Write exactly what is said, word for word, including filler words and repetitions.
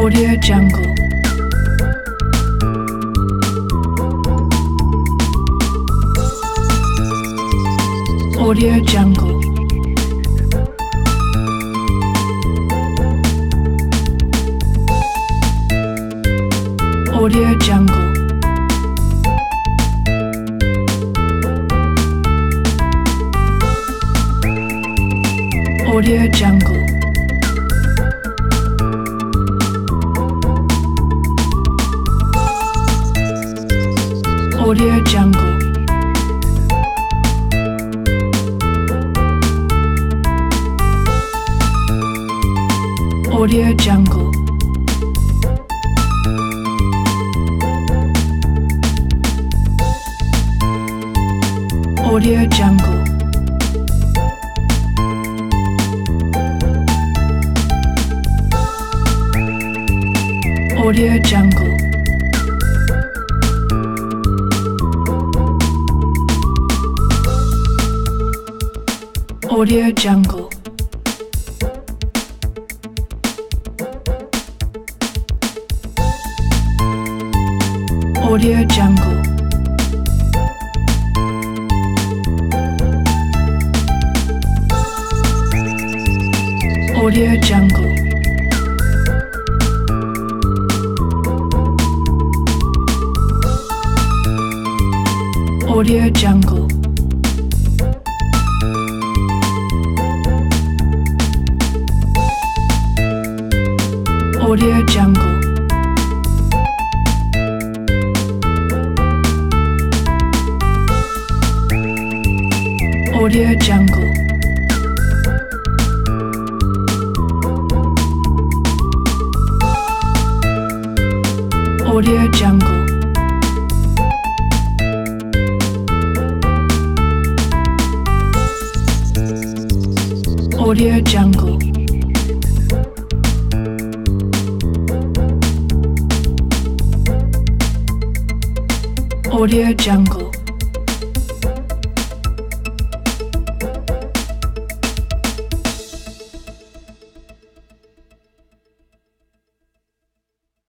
Audio Jungle. Audio Jungle. Audio Jungle. Audio Jungle. Audio Jungle. Audio Jungle. Audio Jungle. Audio Jungle. Audio Jungle. Audio Jungle. Audio Jungle. Audio Jungle. Audio Jungle. Audio Jungle. Audio Jungle. Audio Jungle. Audio Jungle.